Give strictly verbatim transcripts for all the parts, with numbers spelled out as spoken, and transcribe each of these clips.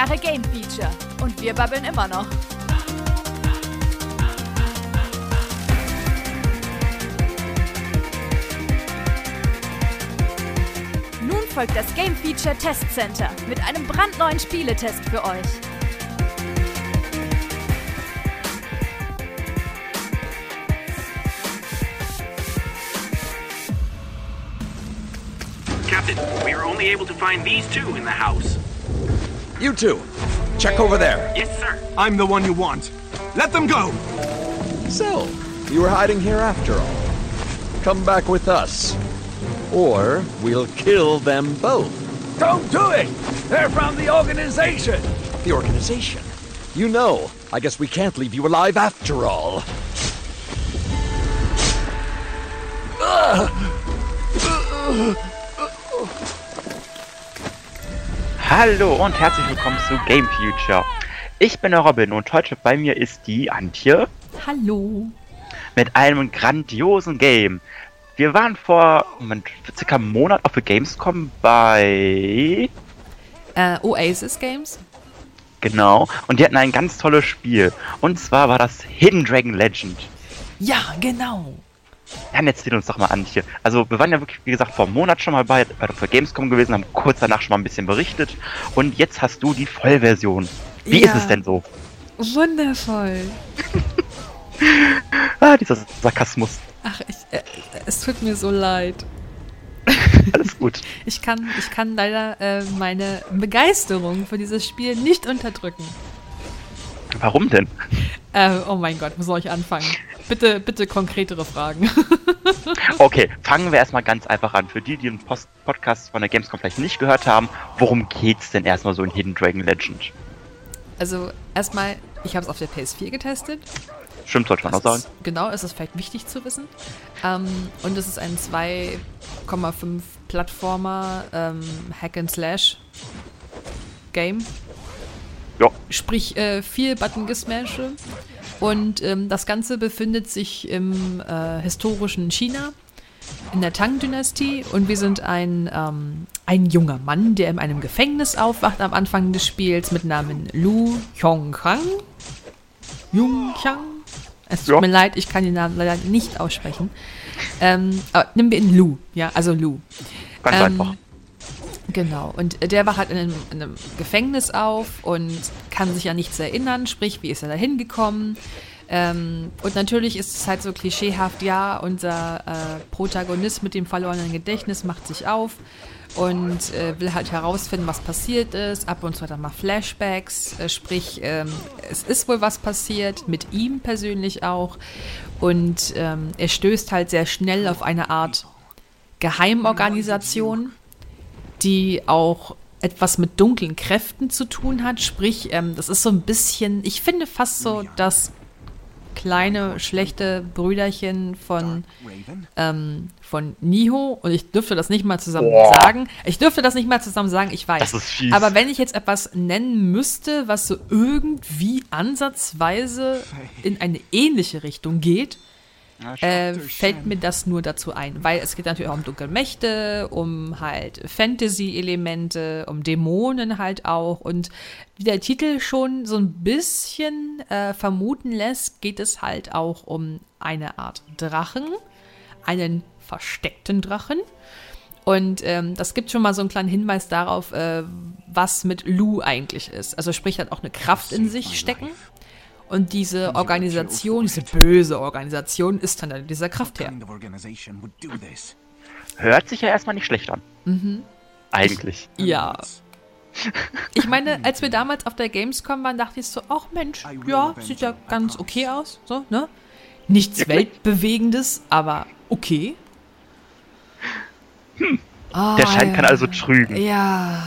Jahre Game Feature. Und wir babbeln immer noch. Nun folgt das Game Feature Test Center mit einem brandneuen Spieletest für euch. Captain, we were only able to find these two in the house. You two, check over there. Yes, sir. I'm the one you want. Let them go! So, you were hiding here after all. Come back with us. Or we'll kill them both. Don't do it! They're from the organization! The organization? You know, I guess we can't leave you alive after all. Hallo und herzlich willkommen zu Game Future. Ich bin der Robin und heute bei mir ist die Antje. Hallo. Mit einem grandiosen Game. Wir waren vor, Moment, für circa einem Monat auf der Gamescom bei... Äh, Oasis Games. Genau, und die hatten ein ganz tolles Spiel. Und zwar war das Hidden Dragon Legend. Ja, genau. Dann erzähl uns doch mal, Antje. Also wir waren ja wirklich, wie gesagt, vor einem Monat schon mal bei, bei der Gamescom gewesen, haben kurz danach schon mal ein bisschen berichtet. Und jetzt hast du die Vollversion. Wie Ja. ist es denn so? Wundervoll. Ah, dieser Sarkasmus. Ach, ich, äh, es tut mir so leid. Alles gut. Ich kann, ich kann leider äh, meine Begeisterung für dieses Spiel nicht unterdrücken. Warum denn? Äh, oh mein Gott, wo soll ich anfangen? Bitte, bitte konkretere Fragen. Okay, fangen wir erstmal ganz einfach an. Für die, die den Post- Podcast von der Gamescom vielleicht nicht gehört haben, worum geht's denn erstmal so in Hidden Dragon Legend? Also erstmal, ich habe es auf der P S vier getestet. Stimmt, sollte man auch Das sagen. ist, genau, es ist vielleicht wichtig zu wissen. Ähm, und es ist ein zwei Komma fünf Plattformer ähm, Hack-and-Slash-Game. Ja. Sprich, äh, viel Button-Gesmashe. Und ähm, das Ganze befindet sich im äh, historischen China, in der Tang-Dynastie. Und wir sind ein, ähm, ein junger Mann, der in einem Gefängnis aufwacht am Anfang des Spiels mit Namen Lu Yongchang. Yongchang? Es tut Ja. mir leid, ich kann den Namen leider nicht aussprechen. Ähm, aber nehmen wir ihn Lu, ja, also Lu. Ganz Ähm, einfach. Genau, und der wacht halt in einem, in einem Gefängnis auf und kann sich an nichts erinnern, sprich, wie ist er da hingekommen? Ähm, und natürlich ist es halt so klischeehaft, ja, unser äh, Protagonist mit dem verlorenen Gedächtnis macht sich auf und äh, will halt herausfinden, was passiert ist. Ab und zu hat er mal Flashbacks, äh, sprich, ähm, es ist wohl was passiert, mit ihm persönlich auch. Und ähm, er stößt halt sehr schnell auf eine Art Geheimorganisation, die auch etwas mit dunklen Kräften zu tun hat. Sprich, ähm, das ist so ein bisschen, ich finde fast so das kleine, schlechte Brüderchen von, ähm, von Niho. Und ich dürfte das nicht mal zusammen Boah. sagen. Ich dürfte das nicht mal zusammen sagen, ich weiß. Das ist fies. Aber wenn ich jetzt etwas nennen müsste, was so irgendwie ansatzweise in eine ähnliche Richtung geht, äh, fällt mir das nur dazu ein, weil es geht natürlich auch um dunkle Mächte, um halt Fantasy-Elemente, um Dämonen halt auch und wie der Titel schon so ein bisschen äh, vermuten lässt, geht es halt auch um eine Art Drachen, einen versteckten Drachen und ähm, das gibt schon mal so einen kleinen Hinweis darauf, äh, was mit Lu eigentlich ist. Also sprich, hat auch eine Kraft in sich stecken. Und diese Organisation, diese böse Organisation, ist dann dieser Kraft her. Hört sich ja erstmal nicht schlecht an. Mhm. Eigentlich. Ja. Ich meine, als wir damals auf der Gamescom waren, dachte ich so, ach Mensch, ja, sieht ja ganz okay aus. So, ne? Nichts Wirklich? Weltbewegendes, aber okay. Hm. Ah, Der Schein ja. kann also trügen. Ja.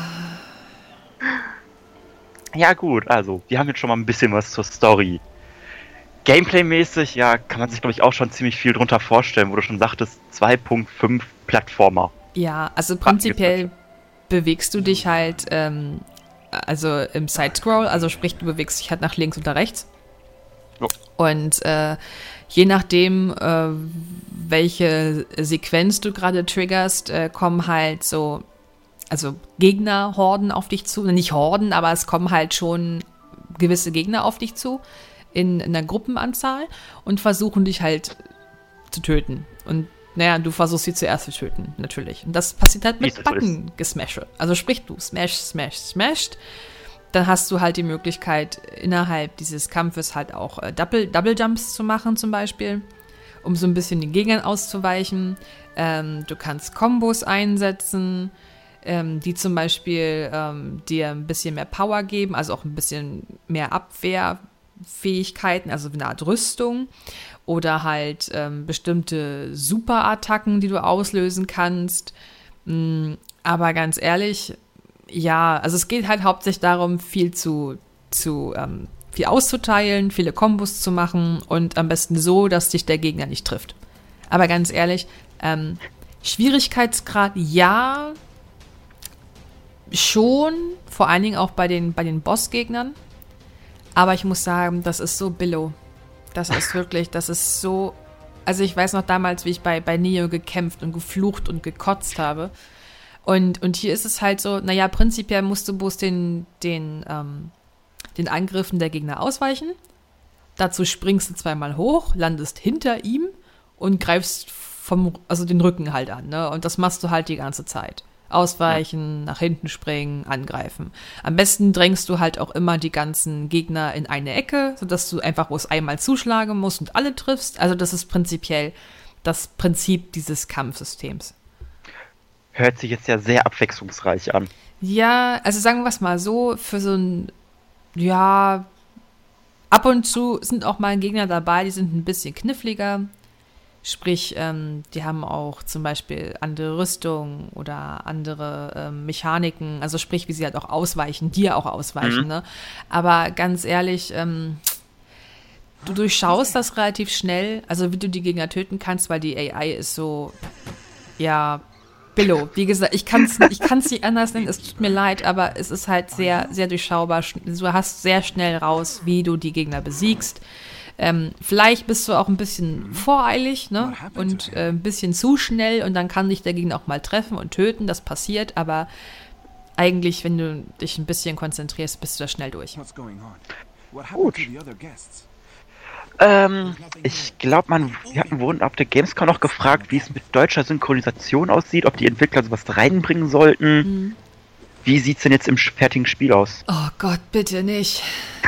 Ja gut, also, wir haben jetzt schon mal ein bisschen was zur Story. Gameplay-mäßig, ja, kann man sich, glaube ich, auch schon ziemlich viel drunter vorstellen, wo du schon sagtest, zwei Punkt fünf Plattformer. Ja, also prinzipiell bewegst du dich halt, ähm, also im Sidescroll, also sprich, du bewegst dich halt nach links oder rechts. Jo. Und äh, je nachdem, äh, welche Sequenz du gerade triggerst, äh, kommen halt so also Gegnerhorden auf dich zu. Nicht Horden, aber es kommen halt schon gewisse Gegner auf dich zu in, in einer Gruppenanzahl und versuchen dich halt zu töten. Und naja, du versuchst sie zuerst zu töten, natürlich. Und das passiert halt mit Button-Gesmashe. Also sprich, du smash, smash, smashed. Dann hast du halt die Möglichkeit, innerhalb dieses Kampfes halt auch äh, Double, Double Jumps zu machen zum Beispiel, um so ein bisschen den Gegnern auszuweichen. Ähm, du kannst Kombos einsetzen, ähm, die zum Beispiel ähm, dir ein bisschen mehr Power geben, also auch ein bisschen mehr Abwehrfähigkeiten, also eine Art Rüstung. Oder halt ähm, bestimmte Superattacken, die du auslösen kannst. Mm, aber ganz ehrlich, ja, also es geht halt hauptsächlich darum, viel zu, zu ähm, viel auszuteilen, viele Kombos zu machen und am besten so, dass dich der Gegner nicht trifft. Aber ganz ehrlich, ähm, Schwierigkeitsgrad ja, schon, vor allen Dingen auch bei den, bei den Bossgegnern. Aber ich muss sagen, das ist so billow. Das ist wirklich, das ist so, also ich weiß noch damals, wie ich bei, bei Neo gekämpft und geflucht und gekotzt habe. Und, und hier ist es halt so, naja, prinzipiell musst du bloß den, den, ähm, den Angriffen der Gegner ausweichen. Dazu springst du zweimal hoch, landest hinter ihm und greifst vom, also den Rücken halt an, ne? Und das machst du halt die ganze Zeit. Ausweichen, nach hinten springen, angreifen. Am besten drängst du halt auch immer die ganzen Gegner in eine Ecke, sodass du einfach bloß einmal zuschlagen musst und alle triffst. Also das ist prinzipiell das Prinzip dieses Kampfsystems. Hört sich jetzt ja sehr abwechslungsreich an. Ja, also sagen wir es mal so, für so ein, ja, ab und zu sind auch mal Gegner dabei, die sind ein bisschen kniffliger. Sprich, ähm, die haben auch zum Beispiel andere Rüstung oder andere ähm, Mechaniken, also sprich, wie sie halt auch ausweichen, dir auch ausweichen, mhm. ne? Aber ganz ehrlich, ähm, du durchschaust das relativ schnell, also wie du die Gegner töten kannst, weil die A I ist so, ja, billow. Wie gesagt, ich kann es ich kann's nicht anders nennen, es tut mir leid, aber es ist halt sehr, sehr durchschaubar. Du hast sehr schnell raus, wie du die Gegner besiegst. Ähm, vielleicht bist du auch ein bisschen voreilig, ne? Und äh, ein bisschen zu schnell und dann kann dich der Gegner auch mal treffen und töten, das passiert, aber eigentlich, wenn du dich ein bisschen konzentrierst, bist du da schnell durch. Gut. Ähm, ich glaube, man, wir hatten wurden auf der Gamescom noch gefragt, wie es mit deutscher Synchronisation aussieht, ob die Entwickler sowas reinbringen sollten. Mhm. Wie sieht's denn jetzt im fertigen Spiel aus? Oh Gott, bitte nicht.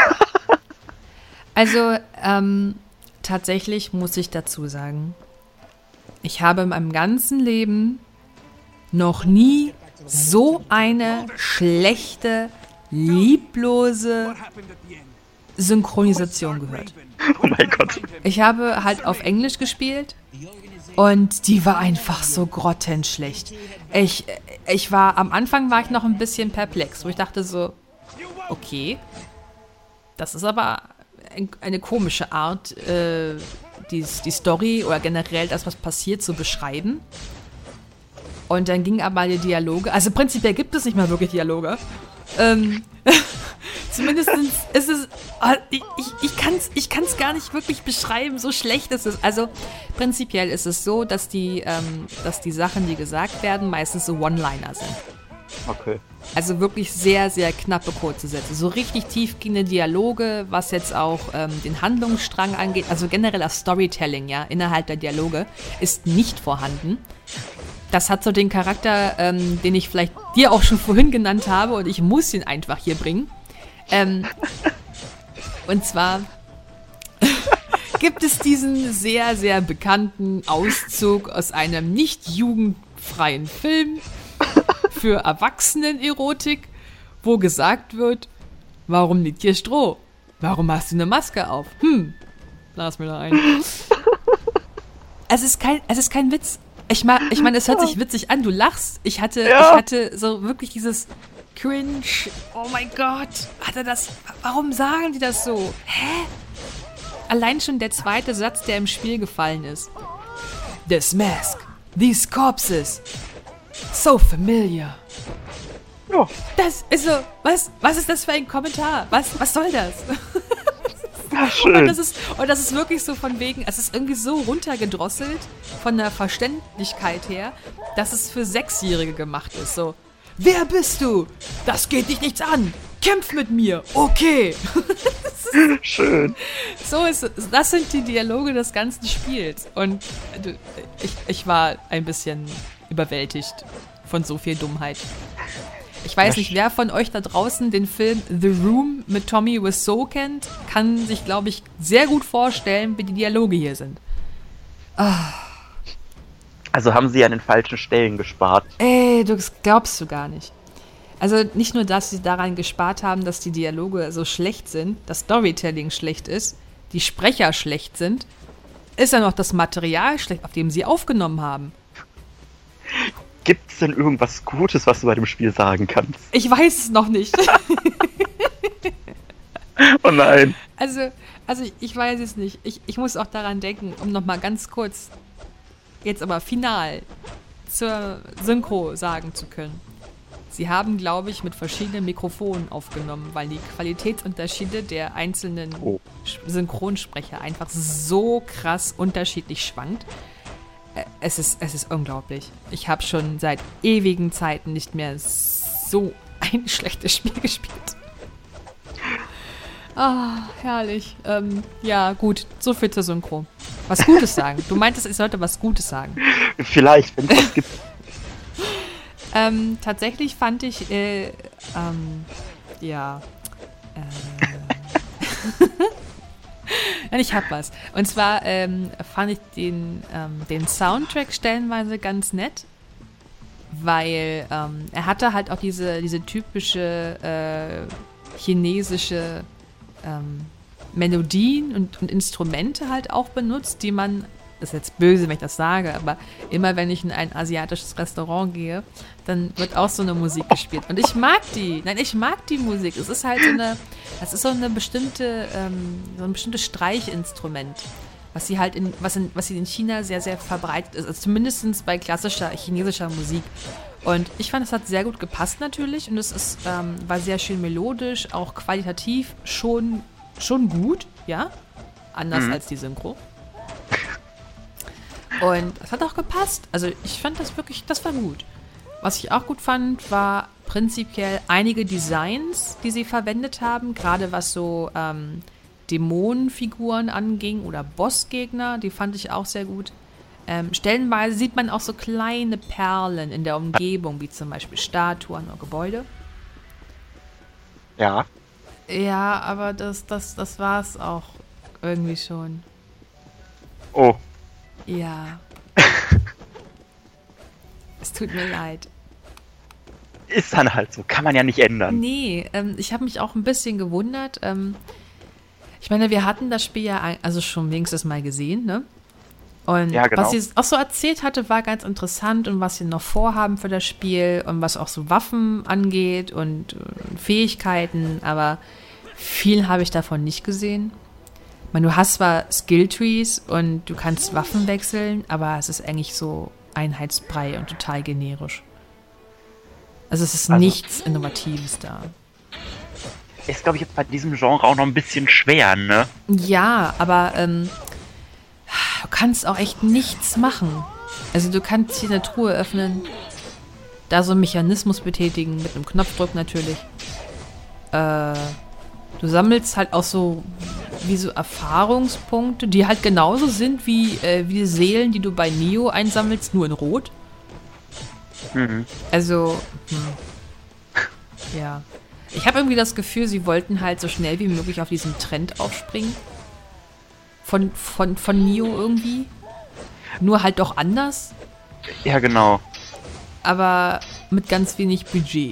Also, ähm, tatsächlich muss ich dazu sagen, ich habe in meinem ganzen Leben noch nie so eine schlechte, lieblose Synchronisation gehört. Oh mein Gott. Ich habe halt auf Englisch gespielt und die war einfach so grottenschlecht. Ich, ich war, am Anfang war ich noch ein bisschen perplex, wo ich dachte so, okay, das ist aber eine komische Art, äh, die, die Story oder generell das, was passiert, zu beschreiben. Und dann gingen aber die Dialoge, also prinzipiell gibt es nicht mal wirklich Dialoge. Ähm, zumindest ist es, ich, ich kann es ich kann's gar nicht wirklich beschreiben, so schlecht ist es. Also prinzipiell ist es so, dass die, ähm, dass die Sachen, die gesagt werden, meistens so One-Liner sind. Okay. Also wirklich sehr, sehr knappe kurze Sätze. So richtig tiefgehende Dialoge, was jetzt auch ähm, den Handlungsstrang angeht, also generell das Storytelling, ja, innerhalb der Dialoge, ist nicht vorhanden. Das hat so den Charakter, ähm, den ich vielleicht dir auch schon vorhin genannt habe und ich muss ihn einfach hier bringen. Ähm, und zwar gibt es diesen sehr, sehr bekannten Auszug aus einem nicht jugendfreien Film für Erwachsenen-Erotik, wo gesagt wird, warum liegt hier Stroh? Warum hast du eine Maske auf? Hm, lass mir da ein. Es ist kein, es ist kein Witz. Ich meine, ich mein, es hört sich witzig an, du lachst. Ich hatte, ja. ich hatte so wirklich dieses Cringe, oh mein Gott, hat er das, warum sagen die das so? Hä? Allein schon der zweite Satz, der im Spiel gefallen ist. This mask, these corpses, so familiar. Ja. Das ist so, was, was ist das für ein Kommentar? Was, was soll das? Ja, schön. Und das, ist, und das ist wirklich so von wegen, es ist irgendwie so runtergedrosselt von der Verständlichkeit her, dass es für Sechsjährige gemacht ist. So, wer bist du? Das geht dich nichts an. Kämpf mit mir. Okay. Schön. So ist das sind die Dialoge des ganzen Spiels. Und ich, ich war ein bisschen überwältigt von so viel Dummheit. Ich weiß nicht, wer von euch da draußen den Film The Room mit Tommy Wiseau kennt, kann sich, glaube ich, sehr gut vorstellen, wie die Dialoge hier sind. Ah. Also haben sie an den falschen Stellen gespart. Ey, du das glaubst du gar nicht. Also nicht nur, dass sie daran gespart haben, dass die Dialoge so schlecht sind, das Storytelling schlecht ist, die Sprecher schlecht sind, ist ja noch das Material schlecht, auf dem sie aufgenommen haben. Gibt es denn irgendwas Gutes, was du bei dem Spiel sagen kannst? Ich weiß es noch nicht. Oh nein. Also, also ich weiß es nicht. Ich, ich muss auch daran denken, um nochmal ganz kurz, jetzt aber final, zur Synchro sagen zu können. Sie haben, glaube ich, mit verschiedenen Mikrofonen aufgenommen, weil die Qualitätsunterschiede der einzelnen oh. Synchronsprecher einfach so krass unterschiedlich schwankt. Es ist, es ist unglaublich. Ich habe schon seit ewigen Zeiten nicht mehr so ein schlechtes Spiel gespielt. Ah, herrlich. Ähm, ja, gut. So viel zur Synchro. Was Gutes sagen. Du meintest, ich sollte was Gutes sagen. Vielleicht, wenn es was gibt. ähm, tatsächlich fand ich, äh, ähm, ja, äh, ich hab was. Und zwar ähm, fand ich den, ähm, den Soundtrack stellenweise ganz nett, weil ähm, er hatte halt auch diese, diese typische äh, chinesische ähm, Melodien und, und Instrumente halt auch benutzt, die man, das ist jetzt böse, wenn ich das sage, aber immer wenn ich in ein asiatisches Restaurant gehe, dann wird auch so eine Musik gespielt. Und ich mag die. Nein, ich mag die Musik. Es ist halt so eine, das ist so eine bestimmte, ähm, so ein bestimmtes Streichinstrument, was sie halt in, was in, was in China sehr, sehr verbreitet ist. Also zumindest bei klassischer chinesischer Musik. Und ich fand, es hat sehr gut gepasst natürlich. Und es ist, ähm, war sehr schön melodisch, auch qualitativ schon, schon gut, ja. Anders mhm. als die Synchro. Und es hat auch gepasst. Also ich fand das wirklich, das war gut. Was ich auch gut fand, war prinzipiell einige Designs, die sie verwendet haben, gerade was so ähm, Dämonenfiguren anging oder Bossgegner, die fand ich auch sehr gut. Ähm, stellenweise sieht man auch so kleine Perlen in der Umgebung, wie zum Beispiel Statuen oder Gebäude. Ja. Ja, aber das, das, das war es auch irgendwie schon. Oh. Ja. Es tut mir leid. Ist dann halt so, kann man ja nicht ändern. Nee, ähm, ich habe mich auch ein bisschen gewundert. Ähm, ich meine, wir hatten das Spiel ja ein, also schon wenigstens mal gesehen, ne? Und ja, genau. Was sie auch so erzählt hatte, war ganz interessant und was sie noch vorhaben für das Spiel und was auch so Waffen angeht und, und Fähigkeiten, aber viel habe ich davon nicht gesehen. Ich meine, du hast zwar Skilltrees und du kannst Waffen wechseln, aber es ist eigentlich so Einheitsbrei und total generisch. Also es ist also, nichts Innovatives da. Ist, glaube ich, jetzt bei diesem Genre auch noch ein bisschen schwer, ne? Ja, aber ähm, du kannst auch echt nichts machen. Also du kannst hier eine Truhe öffnen, da so einen Mechanismus betätigen, mit einem Knopfdruck natürlich. Äh, du sammelst halt auch so wie so Erfahrungspunkte, die halt genauso sind wie, äh, wie die Seelen, die du bei Neo einsammelst, nur in Rot. Mhm. Also, hm. ja. Ich habe irgendwie das Gefühl, sie wollten halt so schnell wie möglich auf diesen Trend aufspringen. Von, von, von Neo irgendwie. Nur halt doch anders. Ja, genau. Aber mit ganz wenig Budget.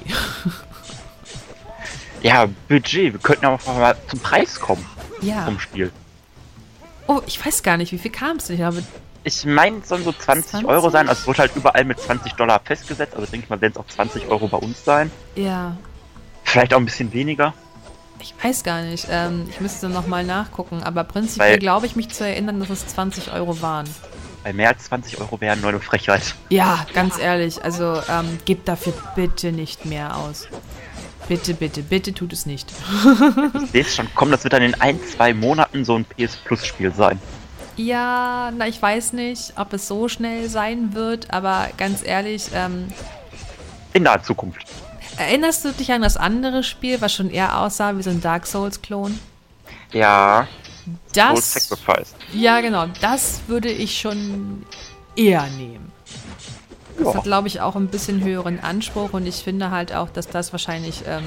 Ja, Budget. Wir könnten auch mal zum Preis kommen. Ja. Vom Spiel. Oh, ich weiß gar nicht, wie viel kam es denn? Ich glaube, Ich meine, es sollen so zwanzig, zwanzig Euro sein. Also es wird halt überall mit zwanzig Dollar festgesetzt. Also denke ich mal, werden es auch zwanzig Euro bei uns sein. Ja. Vielleicht auch ein bisschen weniger. Ich weiß gar nicht. Ähm, ich müsste nochmal nachgucken. Aber prinzipiell glaube ich mich zu erinnern, dass es zwanzig Euro waren. Weil mehr als zwanzig Euro wären nur eine Frechheit. Ja, ganz ehrlich. Also ähm, gebt dafür bitte nicht mehr aus. Bitte, bitte, bitte tut es nicht. Ich sehe es schon kommen. Das wird dann in ein, zwei Monaten so ein P S Plus Spiel sein. Ja, na, ich weiß nicht, ob es so schnell sein wird. Aber ganz ehrlich, ähm, In naher Zukunft. Erinnerst du dich an das andere Spiel, was schon eher aussah wie so ein Dark Souls-Klon? Ja. Das. Sacrifice. Ja, genau. Das würde ich schon eher nehmen. Das Ja. hat, glaube ich, auch ein bisschen höheren Anspruch und ich finde halt auch, dass das wahrscheinlich ähm,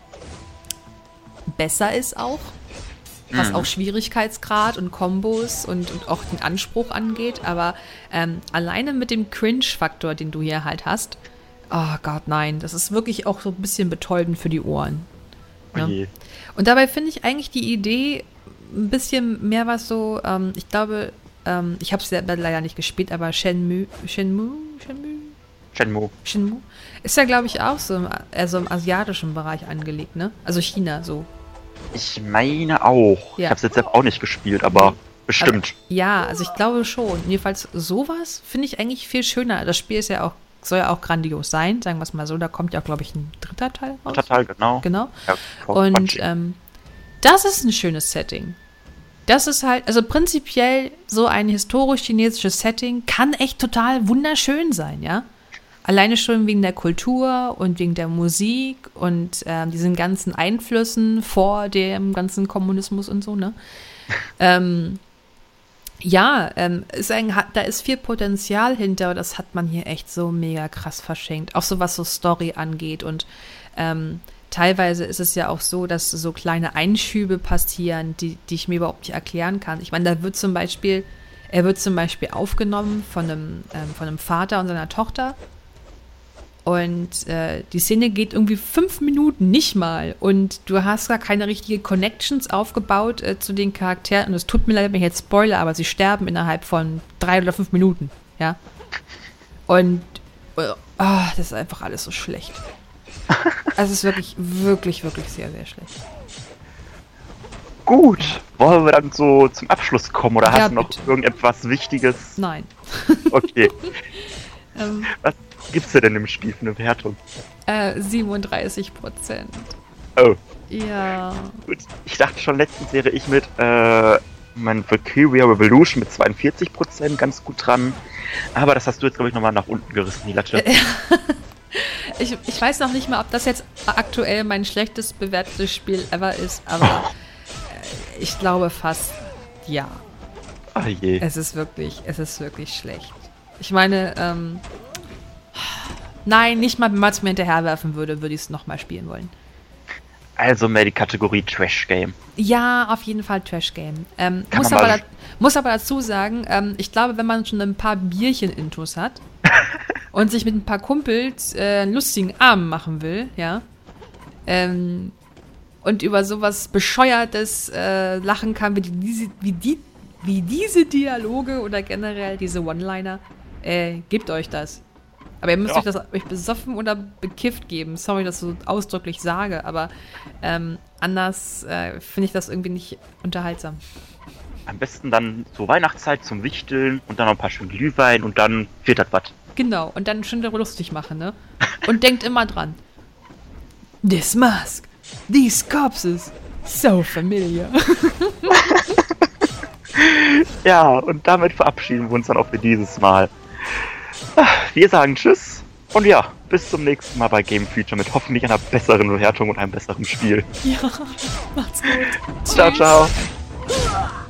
besser ist auch. Was Mhm. auch Schwierigkeitsgrad und Kombos und, und auch den Anspruch angeht. Aber ähm, alleine mit dem Cringe-Faktor, den du hier halt hast, oh Gott, nein, das ist wirklich auch so ein bisschen betäubend für die Ohren. Ne? Oje. Und dabei finde ich eigentlich die Idee ein bisschen mehr was so, ähm, ich glaube, ähm, ich habe es selber leider nicht gespielt, aber Shenmue, Shenmue, Shenmue, Shenmue. Shenmue, ist ja, glaube ich, auch so im, also im asiatischen Bereich angelegt, ne? Also China, so. Ich meine auch. Ja. Ich habe es jetzt selbst auch nicht gespielt, aber bestimmt. Aber, ja, also ich glaube schon. Jedenfalls sowas finde ich eigentlich viel schöner. Das Spiel ist ja auch, soll ja auch grandios sein, sagen wir es mal so. Da kommt ja auch, glaube ich, ein dritter Teil raus. Total, genau. Genau. Ja, Und Bungie. ähm, das ist ein schönes Setting. Das ist halt, also prinzipiell so ein historisch-chinesisches Setting kann echt total wunderschön sein, ja. Alleine schon wegen der Kultur und wegen der Musik und ähm, diesen ganzen Einflüssen vor dem ganzen Kommunismus und so, ne? ähm, ja, ähm, ist ein, hat, da ist viel Potenzial hinter, aber das hat man hier echt so mega krass verschenkt. Auch so was so Story angeht und ähm, teilweise ist es ja auch so, dass so kleine Einschübe passieren, die, die ich mir überhaupt nicht erklären kann. Ich meine, da wird zum Beispiel, er wird zum Beispiel aufgenommen von einem, ähm, von einem Vater und seiner Tochter. Und äh, die Szene geht irgendwie fünf Minuten, nicht mal. Und du hast gar keine richtige Connections aufgebaut äh, zu den Charakteren. Und es tut mir leid, wenn ich jetzt spoilere, aber sie sterben innerhalb von drei oder fünf Minuten. Ja. Und äh, oh, das ist einfach alles so schlecht. Also es ist wirklich, wirklich, wirklich sehr, sehr schlecht. Gut. Wollen wir dann so zum Abschluss kommen oder Ja, hast du noch bitte. irgendetwas Wichtiges? Nein. Okay. ähm, Was gibt's denn im Spiel für eine Wertung? äh, siebenunddreißig Prozent. Oh, Ja. gut. Ich dachte schon, letztens wäre ich mit äh, mein Valkyria Revolution mit zweiundvierzig Prozent ganz gut dran. Aber das hast du jetzt, glaube ich, nochmal nach unten gerissen, die Latte. Ich, ich weiß noch nicht mal, ob das jetzt aktuell mein schlechtest bewertetes Spiel ever ist, aber äh, ich glaube fast ja. Ah je. Es ist wirklich, es ist wirklich schlecht. Ich meine, ähm, nein, nicht mal, wenn man es mir hinterherwerfen würde, würde ich es nochmal spielen wollen. Also mehr die Kategorie Trash Game. Ja, auf jeden Fall Trash Game. Ähm, Kann muss, man aber mal- da, muss aber dazu sagen, ähm, ich glaube, wenn man schon ein paar Bierchen-Intos hat und sich mit ein paar Kumpels äh, einen lustigen Abend machen will, ja, ähm, und über sowas Bescheuertes äh, lachen kann, wie, die, diese, wie, die, wie diese Dialoge oder generell diese One-Liner, äh, gebt euch das. Aber ihr müsst Ja. euch das euch besoffen oder bekifft geben. Sorry, dass ich so ausdrücklich sage, aber ähm, anders äh, finde ich das irgendwie nicht unterhaltsam. Am besten dann zur Weihnachtszeit zum Wichteln und dann noch ein paar schön Glühwein und dann wird das was. Genau, und dann schön darüber lustig machen, ne? Und denkt immer dran. This mask, these corpses, so familiar. Ja, und damit verabschieden wir uns dann auch für dieses Mal. Wir sagen Tschüss und ja, bis zum nächsten Mal bei Game Feature mit hoffentlich einer besseren Bewertung und einem besseren Spiel. Ja, macht's gut. Ciao, Tschüss. ciao.